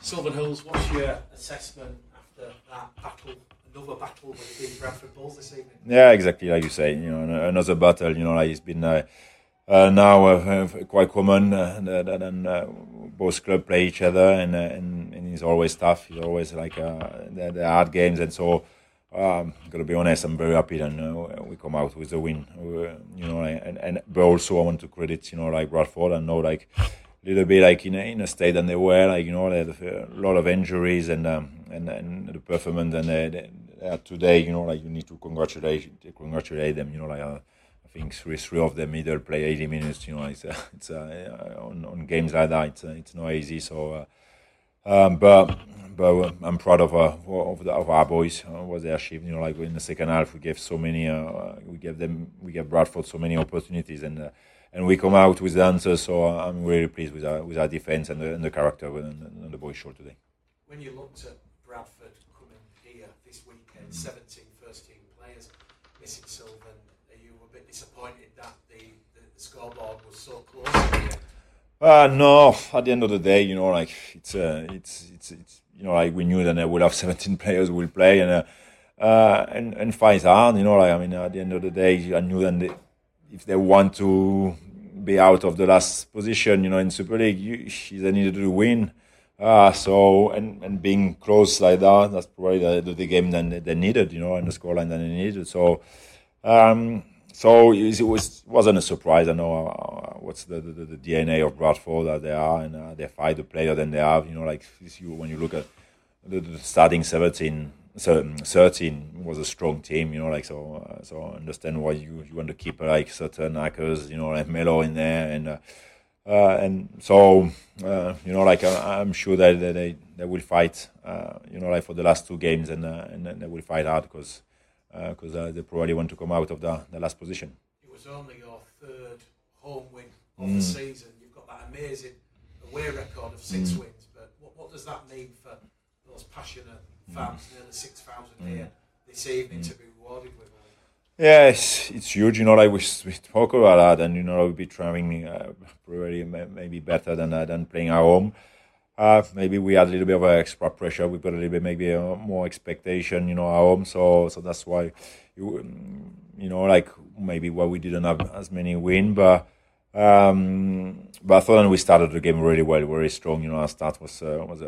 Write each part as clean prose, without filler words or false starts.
Southern Hills, what's your assessment after that battle, another battle with the Bradford Bulls this evening? Yeah, exactly like you say. Another battle. Like it's been now quite common that both clubs play each other, and it's always tough. It's always like the hard games, and so. Gotta be honest, I'm very happy that we come out with a win. But also I want to credit like Bradford. I know like a little bit like in a state than they were, like they had a lot of injuries and the performance and they had today. Like you need to congratulate them. I think three of them either play 80 minutes. It's on games like that. It's not easy. So. But I'm proud of our boys. What they achieved. Like in the second half, we gave so many. We gave Bradford so many opportunities, and we come out with the answers. So I'm really pleased with our defense and the character and the boys showed today. When you looked at Bradford coming here this weekend, 17 first-team players missing Sylvan, are you a bit disappointed that the scoreboard was so close here? No. At the end of the day, like it's like we knew that we'll have 17 players will play, and fights hard. Like I mean, at the end of the day, I knew that if they want to be out of the last position, in Super League, they needed to win. So and being close like that, that's probably the game that they needed, and the scoreline that they needed. So. So it wasn't a surprise. I know what's the DNA of Bradford that they are, and they fight the player that they have. Like when you look at the starting 13 was a strong team. Like so I understand why you want to keep like certain hackers, like Melo in there, and so like I'm sure that they will fight, like for the last two games, and they will fight hard because they probably want to come out of the last position. It was only your third home win of the season. You've got that amazing away record of 6 wins, but what does that mean for those passionate fans, nearly 6,000 here this evening to be rewarded with? Yeah, it's huge. Like we talk about that, and we'll be trying probably maybe better than playing at home. Maybe we had a little bit of extra pressure. We got a little bit maybe more expectation, at home. So that's why, like maybe why we didn't have as many wins. But I thought that we started the game really well, very strong. Our start was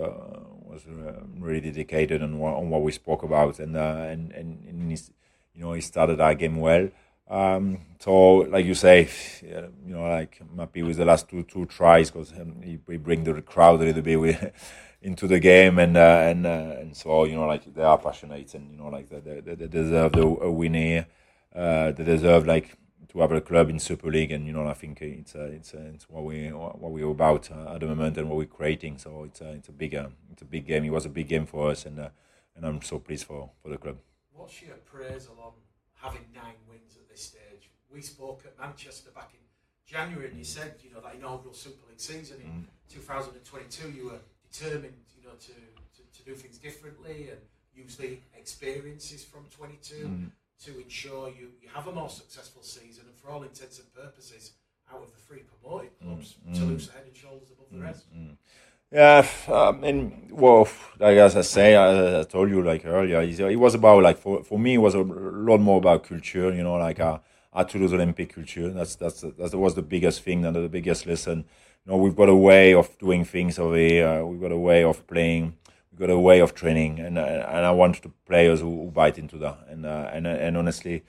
really dedicated on what we spoke about, and he started our game well. So, like you say, like I'm happy with the last two tries because we bring the crowd a little bit into the game, and so like they are passionate, and like they deserve a win here. They deserve like to have a club in Super League, and I think it's what we're about at the moment and what we're creating. So it's a big game. It was a big game for us, and I'm so pleased for the club. What's your appraisal on having 9 wins at this stage? We spoke at Manchester back in January, and you said, that inaugural Super League season in 2022, you were determined, to do things differently and use the experiences from 22 to ensure you have a more successful season, and for all intents and purposes, out of the 3 promoted clubs, Toulouse are head and shoulders above the rest. Yeah, well, like as I say, I told you like earlier, it was about like for me, it was a lot more about culture. Like our Toulouse Olympic culture. That was the biggest thing and the biggest lesson. We've got a way of doing things over here. We've got a way of playing. We've got a way of training, and I want the players who bite into that. And honestly,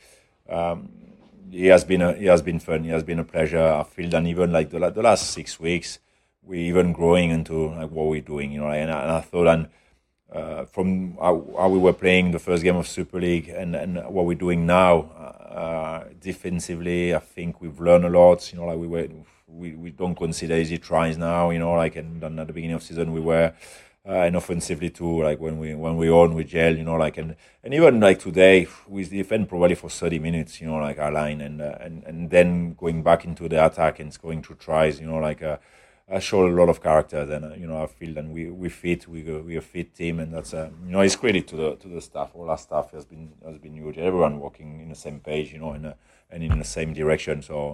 it has been fun. It has been a pleasure. I feel that even like the last 6 weeks, we're even growing into like what we're doing, and I thought, and from how we were playing the first game of Super League and what we're doing now, defensively, I think we've learned a lot. Like we don't consider easy tries now, like and at the beginning of the season we were, and offensively too, like when we own with gel, like and even like today we defend probably for 30 minutes, like our line, and then going back into the attack and scoring 2 tries, like. I show a lot of character, and I feel that we fit. We're a fit team, and that's it's credit to the staff. All our staff has been huge. Everyone working in the same page, and in the same direction. So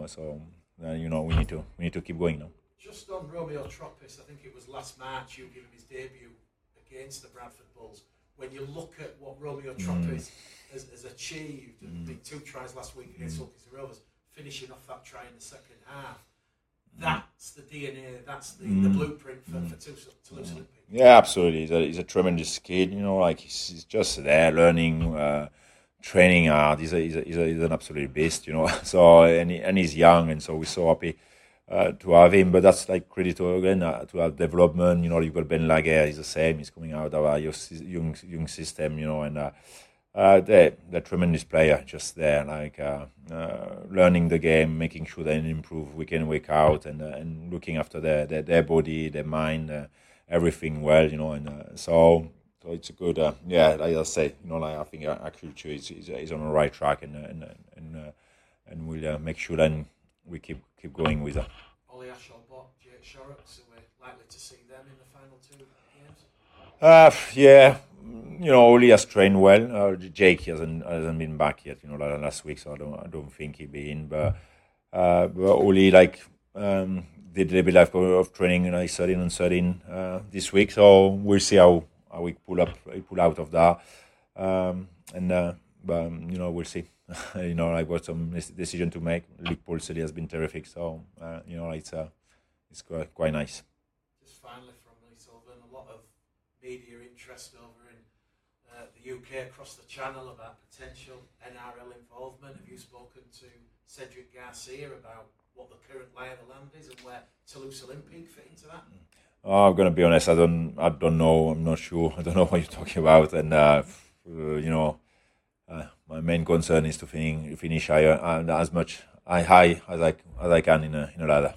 we need to keep going now. Just on Romeo Troppis, I think it was last March you gave him his debut against the Bradford Bulls, when you look at what Romeo Troppis has achieved, and 2 tries last week against Wilkinson Rovers, finishing off that try in the second half, that's the DNA, that's the blueprint for Toulouse Olympique. Yeah, absolutely. He's a tremendous kid. You know, like he's just there learning, training hard. He's an absolute beast. You know, so and he's young, and so we're so happy to have him. But that's like credit to our development. You know, you've got Ben Laguerre. He's the same. He's coming out of our young system. You know, and they're tremendous player. Just there, like learning the game, making sure they improve week in, week out, and looking after their body, their mind. Everything well, you know, and so it's a good, like I say, you know, like I think our culture is on the right track, and we'll make sure then we keep going with that. Ollie Ashelbot, Jake Shorrock, so we're likely to see them in the final 2 games. Yeah, you know, Ollie has trained well. Jake hasn't been back yet, you know, like last week, so I don't think he'll be in, but Ollie did a bit of training, like 13 on 13 this week, so we'll see how we pull out of that, but you know, we'll see. You know, I've got some decision to make. Luke Paulsely has been terrific, so you know, it's quite nice. Just finally from me, Sylvain, a lot of media interest over in the UK across the channel about potential NRL involvement. Have you spoken to Cedric Garcia about what the current lay of the land is and where Toulouse Olympique fit into that? I'm gonna be honest. I don't know. I'm not sure. I don't know what you're talking about. And you know, my main concern is to finish higher and as high as I can in a ladder.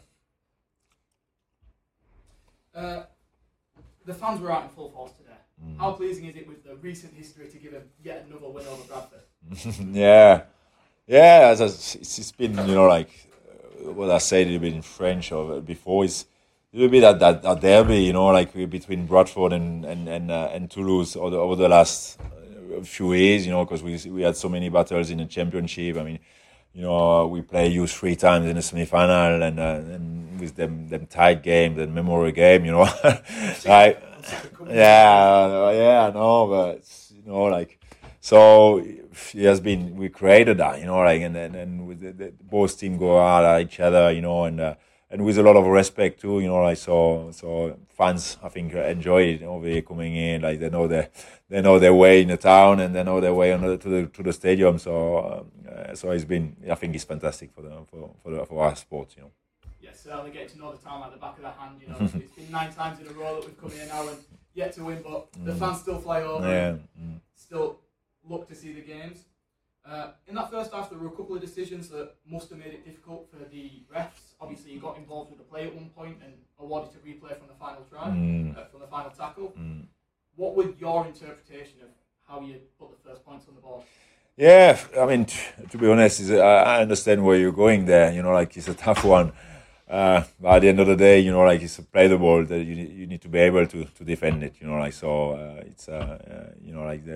The fans were out in full force today. How pleasing is it with the recent history to give them yet another win over Bradford? Yeah. It's been, you know, like what I said a little bit in French or before, is a little bit that derby, you know, like between Bradford and Toulouse over the last few years, you know, because we had so many battles in the championship. I mean, you know, we play you 3 times in the semi-final, and with them tight games and memorable game, you know, like yeah, no, but you know, like. So we created that, you know, like, and with the both teams go out at each other, you know, and with a lot of respect too, you know, like, so fans, I think, enjoy it over here coming in, like they know their way in the town, and they know their way to the stadium. So it's been, I think it's fantastic for our sport, you know. Yes, certainly getting to know the town like the back of the hand, you know. It's been 9 times in a row that we've come here now and yet to win, but the fans still fly over, and still look to see the games. In that first half, there were a couple of decisions that must have made it difficult for the refs. Obviously, you got involved with the play at one point and awarded to replay from the final try, from the final tackle. What was your interpretation of how you put the first points on the board? Yeah, I mean, to be honest, I understand where you're going there. You know, like, it's a tough one. But at the end of the day, you know, like, it's a play the ball that you need to be able to defend it. You know, like, so it's you know, like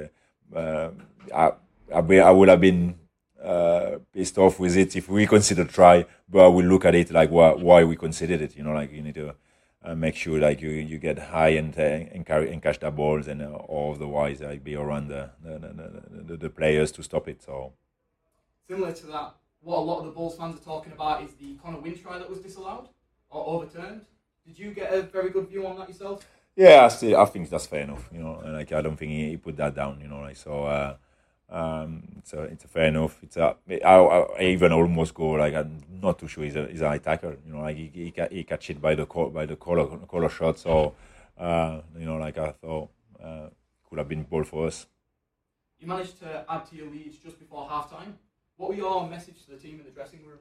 I would have been pissed off with it if we considered try, but we look at it like why we considered it. You know, like, you need to make sure like you get high and catch the balls, and or otherwise like be around the players to stop it. So similar to that, what a lot of the Bulls fans are talking about is the Connor Wynn try that was disallowed or overturned. Did you get a very good view on that yourself? Yeah, I think that's fair enough. You know, like, I don't think he put that down. You know, like, so. It's a fair enough. I even almost go like, I'm not too sure he's a high tackle. You know, like, he catch it by the collar shot. So you know, like, I thought could have been ball for us. You managed to add to your lead just before halftime. What were your message to the team in the dressing room?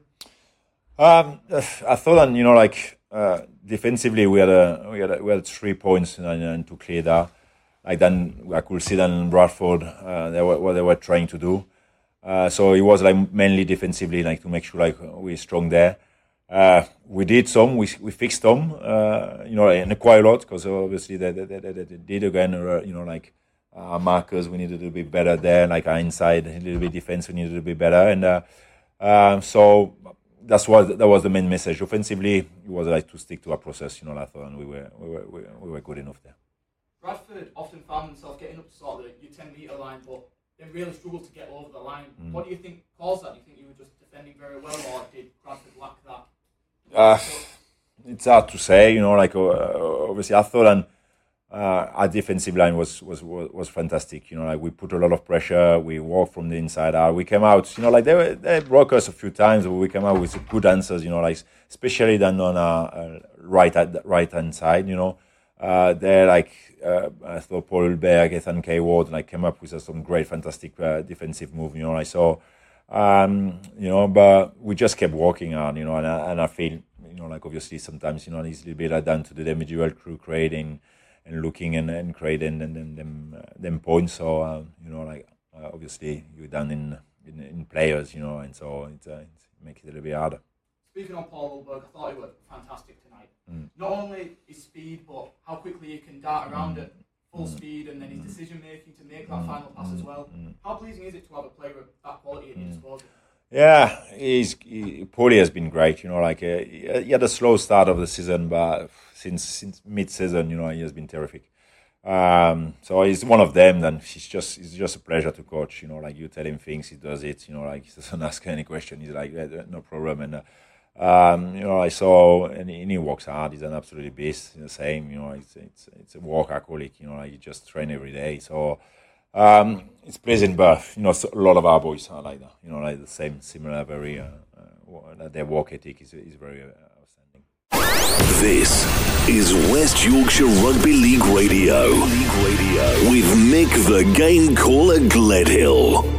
I thought that, you know, like, defensively we had 3 points and to clear that. Like, then I could see that in Bradford, what they were trying to do. So it was like mainly defensively, like, to make sure like we're strong there. We did some, we fixed some, you know, and quite a lot, because obviously they did again, you know, like, our markers, we needed to be better there, like our inside, a little bit defense, we needed to be better. And so that was the main message. Offensively, it was like to stick to our process, you know, I thought, and we were good enough there. Bradford often found themselves getting up to sort of your 10-metre line, but they really struggled to get over the line. What do you think caused that? Do you think you were just defending very well, or did Bradford lack that? It's hard to say, like obviously I thought our defensive line was fantastic. Like we put a lot of pressure. We walked from the inside out. We came out, like they broke us a few times, but we came out with good answers. Like especially then on our right hand side. They're like I thought Paul Ulberg, Ethan K. Ward, like came up with some great, fantastic defensive move. I saw, but we just kept walking hard. And I feel, like obviously sometimes, it's a little bit down to the individual crew creating and looking and creating them points. So obviously you're down in players, and so it makes it a little bit harder. Speaking on Paul Ulberg, I thought he was fantastic tonight. Not only his speed, but how quickly he can dart around at full speed, and then his decision making to make that final pass as well. How pleasing is it to have a player of that quality at your disposal? Yeah, Paulie has been great. He had a slow start of the season, but since mid-season, he has been terrific. So he's one of them. Then it's just a pleasure to coach. Like you tell him things, he does it. Like he doesn't ask any question. He's like, no problem. And I saw, and he works hard. He's an absolute beast. The same. It's a workaholic. Like he just train every day. So. It's pleasant, but so a lot of our boys are like that. Like the same, similar, very their work ethic is very outstanding. This is West Yorkshire Rugby League Radio with Mick the Game Caller Gledhill.